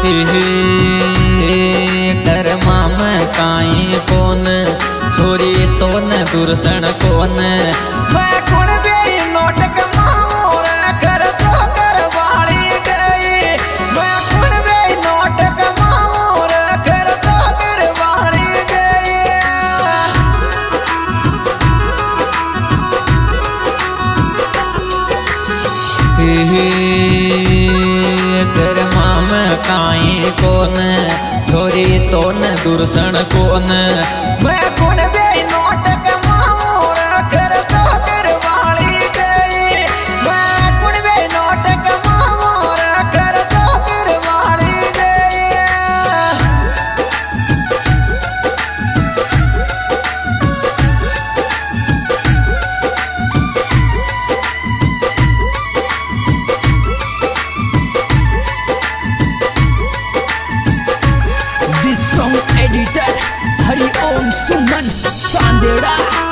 कर्मा में काई कोन छोरी तो न दुर्सन कोन मैं कुण बे नोट कमाऊं रे कर तो कर वाली गई मैं कुण बे नोट कमाऊं रे कर तो कर वाली गई कर्मा में काई कोन छोरी तो न दुर्सन कोन मैं कुण बे नोट कमाऊं रे कर तो कर वाली गई मैं कुण बे नोट कमाऊं रे कर तो कर वाली गई This song editor Hari Om Suman Sandera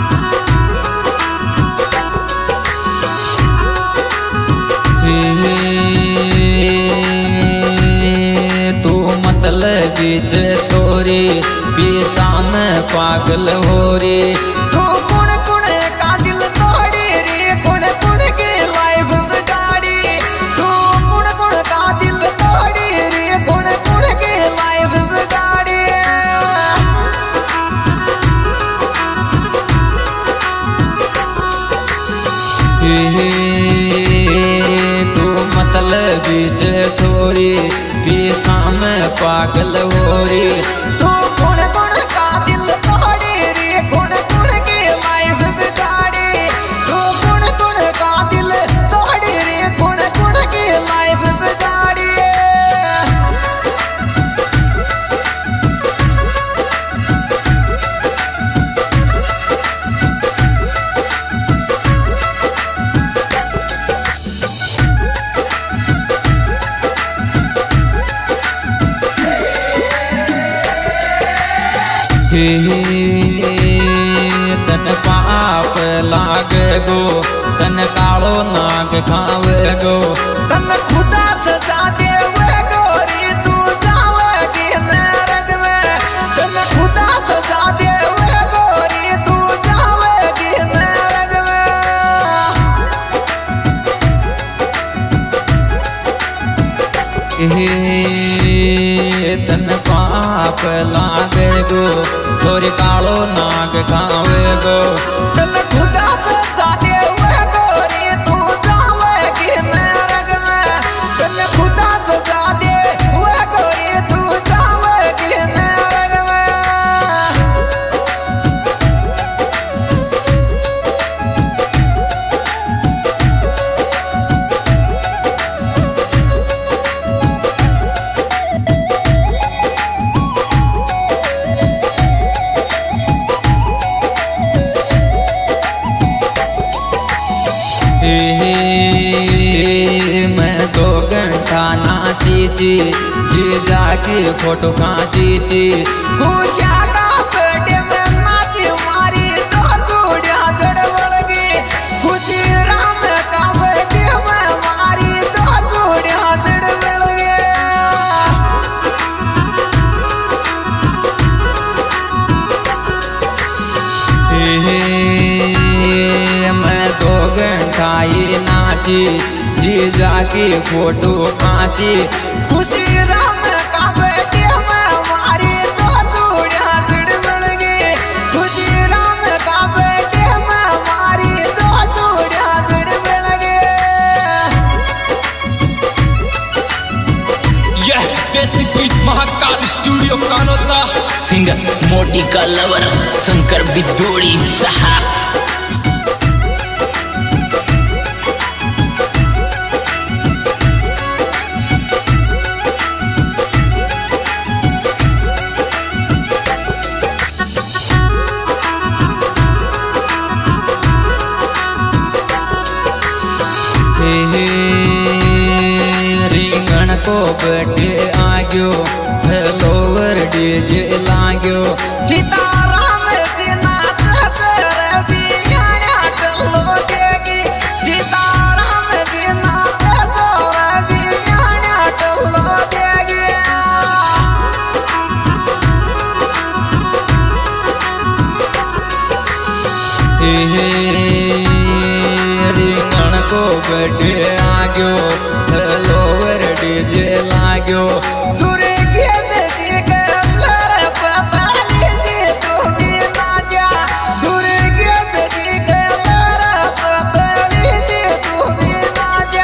तू मतलब बीच छोरी पीसा में पागल हो रे तू कुण कुण का दिल तोड़ी रे कुण कुण के लाइफ बिगाड़ी तू कुण कुण का दिल तोड़ी रे कुण कुण के लाइफ बिगाड़ी तू मतलब बीच छोरी पीसा में पागल हो रे तू कुण कुण का दिल तोड़ी रे कुण कुण के लाइफ बिगाड़ी तू कुण कुण का दिल तोड़ी रे कुण कुण के लाइफ बिगाड़ी तन पाप लाग गो तन कालो नाग खाव गो तन खुदा सजा देवे गोरी तू जावेगी नरक में तन खुदा सजा देवे गोरी तू जावेगी नरक में तन पाप लाग गो छोरी कालो नाग खावे गो तन खुदा सजा देवे गोरी तू जावेगी नरक में तन खुदा सजा देवे गोरी तू जावेगी नरक में मैं 2 घंटा नाची जी जाके फोटो खाची जी खुशिया का पेटे में नाची मारी तो चूड़िया चढ़ गई खुशी राम का पेटे में मारी तो चूड़िया चढ़ गई मैं 2 घंटा ये नाची जी जाके फोटो खाची खुशी राम का बेटे में मारी तो चूड़िया चढ़ गई खुशी राम का बेटे में मारी तो चूड़िया चढ़ गई यह देसी Preet Mahakal studio Kanota Singer Moti का लवर शंकर बिदोड़ी साहब रिंगण को बटे आग्यो लोवर डीजे लाग्यो सीताराम जी नाच तेरे बियाना टल्लो देगी सीताराम जी नाच तेरे बियाना टल्लो देगी बड़े आग्यो लोवर डीजे लाग्यो दूरे के जी के लर पता लीजिए तू भी ना जा दूरे के जी के लर पता लीजिए तू भी ना जा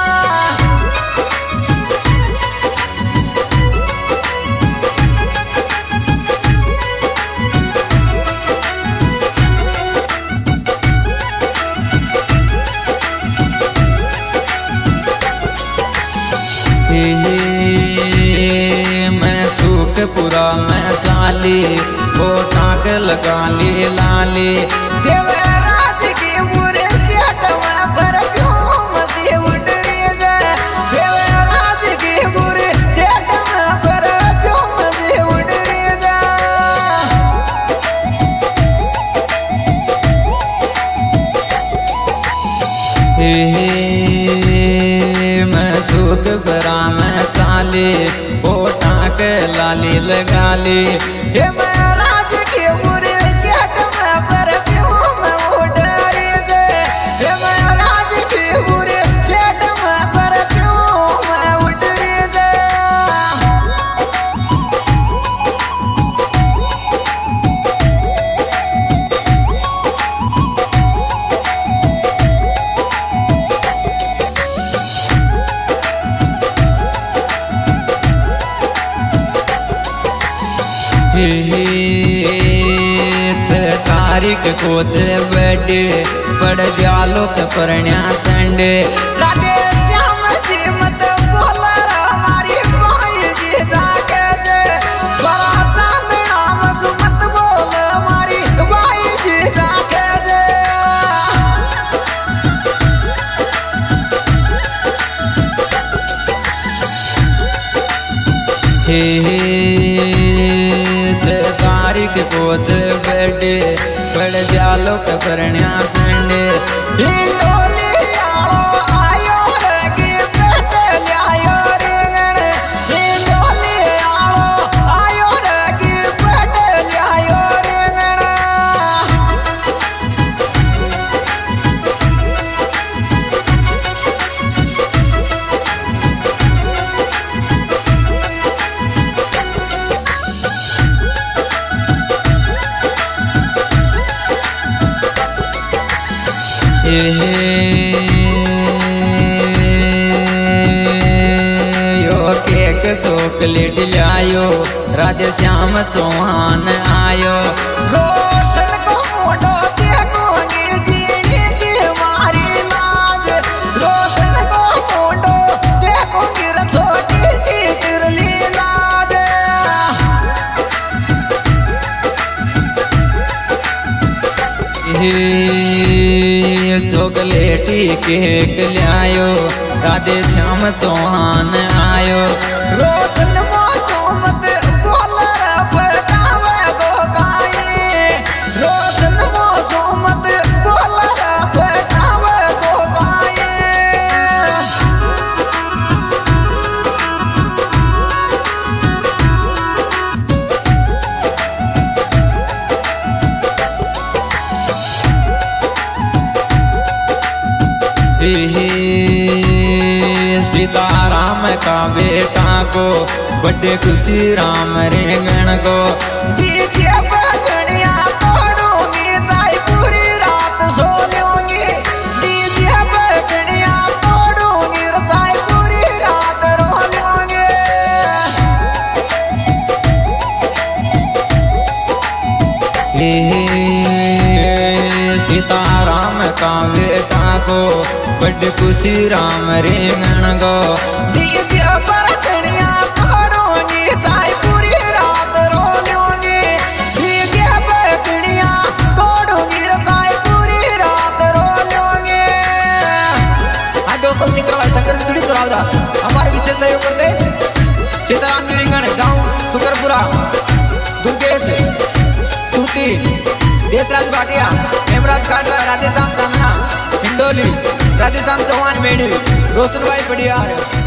मैं सूखपुरा में चाली वो टाक लगा ली लाली देवराज की बुरे सेट में परफ्यूम से उड़ रही है देवराज की बुरे सेट में परफ्यूम से उड़ रही है मैं सूखपुरा में चाली टाक लाली लगा ली हे महाराज के बुरे सेट में परफ्यूम उड़ रही है हे महाराज के बुरे सेट में परफ्यूम उड़ रही है तारीख को बड़े पड़ जालो परण्या संडे राधे श्याम जी मत बोला हमारी भाई जी जाके दे बड़ा नाम मत बोल हमारी भाई जी जाके दे तारीख पोत बड़े पड़ जालो परण्या संडे हिंडोली आलो आयो रगी पेट लायो रेंगण हिंडोली आलो आयो रगी पेट लायो रेंगण यो केक चॉकलेट लायो राधे श्याम चौहान आयो रोशन को मोटो देखोगे जीने की मारी लाज रोशन को मोटो देखोगे छोटी सी तिरली लाज चॉकलेटी केक लायो राधे श्याम चौहान आयो रोशन मौसम बोल फटावे गो गाई रोशन मौसम बोल फटावे गो गाई सीताराम का बेटा को बड़े खुशी राम रेंगण को डीजे बजनिया तोड़ूंगी चाहे पूरी रात सो लूंगी डीजे बजनिया तोड़ूंगी चाहे पूरी रात रो लूंगी सीताराम का बेटा को बड़ खुशी राम रेंगण गो डीजे बजनिया तोड़ूंगी चाहे पूरी रात रो लूंगी डीजे बजनिया तोड़ूंगी चाहे पूरी रात रो लूंगी आज दोस्तों सिंगर शंकर थोड़ी करावदा हमारे पीछे सहयोग करते सीताराम रेंगण गांव सुकरपुरा दुर्गेश सूती देशराज भाटिया हेमराज काटरा राधेश्याम सांगना हिंडोली राधेश्याम चौहान मेढ़ी रोशनभाई पडियार।